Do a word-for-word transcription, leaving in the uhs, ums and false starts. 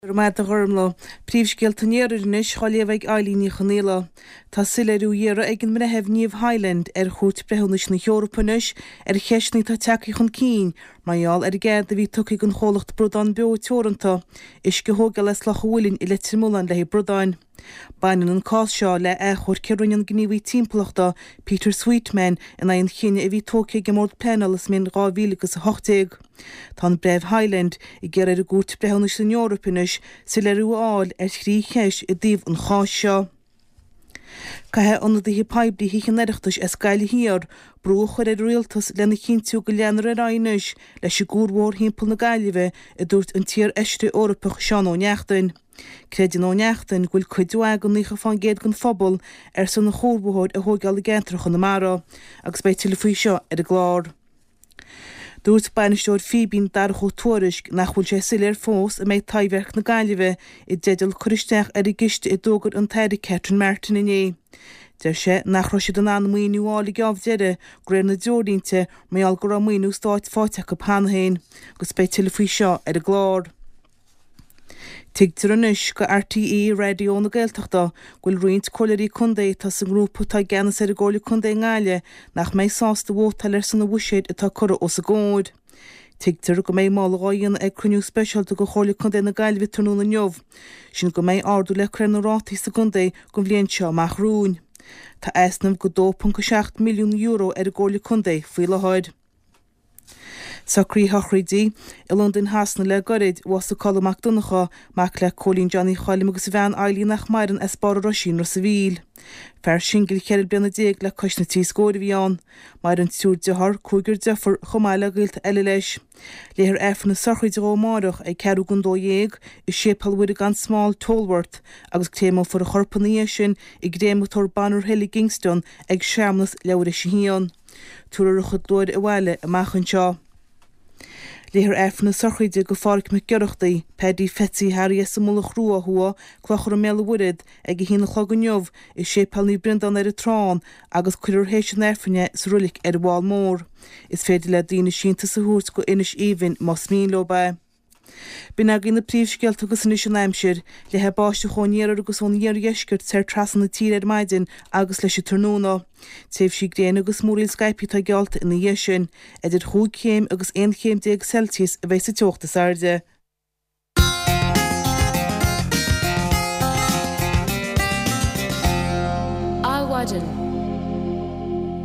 Rmaid a ghormla, príomhscéaltanéir inis choléomhaigh Eileen Chanéla. Tá sileirú dhéara ag an mna hefníomh Highland ar chuait breithúnis na Eorpanis ar cheisní tá teacaí chun cín, maiall ar gcéad a bhí tucaigh an cholacht brodáin beo teoranta, is go hóga les lech bhfuilinn i le trimúlan le brodáin. Bainan an cás seo le échor ceirúin gníomhaí timplachta Peter Sweetman in aon chinne a bhí tócaigh go mór plenalas min dhá mhíle agus hochtaigh. Tá an breibh Highland i gceir ar a gút breithúnis na Eorpanis sa le ruáil ar chrí cheis i dtíobh an chás seo. Cathe anna dtí peibrí híchan neireachtas as gaile híar, brú chuir ar rialtas lena chintiú go leanar ar ainis leis i gúrmhór hímpel na gaiileh a dúirt an tír eiste Eorpach seán ó neachtain. Creidir ó neachtain ghfuil cuidú agan nícha fan géad gon phobal ar san na chórbúthóid a thógáil i gceantrach an na mara, agus bei tilfaí seo ar a glár. Dúirt bainisteoir Phoebe dar cho tuairisc nach bhfuil sé siléir fós a méid taibhheach na gaiileh i dédal choristeach ar i giste i dógad an taide Catherine Martin inné. Der sé nach roisiad an an muoinúála geamhdéire gréir na deordínte maiall go raibh muoinú stáit fáteach go panhain, agus bei tilfaí seo ar a glár. Tigtar anis go R T E radio na Gaeltachta ghfuil roint coileirí chundé tá sa grúpa tá geanas ar a ggóla chundé ngáile nach méid sásta bhótal ar san na bhuiséid atá cura os a gcóid. Tigtar go méid mála gáin ag cruniú speisialta go chola chundé na gaiileh tarnú na neomh, sin go méid ardú le crean na rátaí sa gundé go bhblionn seo amach rún. Tá easnamh go two point seven milliún euro ar a ggóla chundé faoi le háid. Sa crí hochridí, i London hasna le gorid was a Colm MacDonacha mac le Colleen Johnny Cholim agus bhean Eileen nach mairan as bar roisin ro sa bhíl. Fer singil cheir bena déag le cosna tí scóir bhíán, mar an túr dethar cúgur defer chomáile gilt eile leis. Léir efan na sochrid ó márach ag ceú gon dó dhéag i sépalhuiid gan small Tolworth agus témo for a chorpaníé sin i gréimútar Banner Hill Kingston ag seamnas leabhar is híán. Túr a chud dóir i bhile a machchan seo. Léir efan na sochide go fáric me geirechtaí, Paddy Fetsi Harry sa múla chrúa hua, clochar a méla wurid ag i hína chloganiomh i sépalní brindan ar a trán agus cuidir héis an erfanne sa rulik ar bháil mór. Is féidir le dína sínta sa húrt go inis even más mín lo ba. Bin ag in na príomhscéalt agus inis an aimsir, le he báiste choníar agus ón níar iesgurt ser trasan na tír ar maidin agus leis i tarnúna. Taobh sí gréan agus múríl Skype tá gealt in na dhéisin, idir chúig chéim agus ein chéim déag Celsius a bheith sa teochtas airde. Awadin.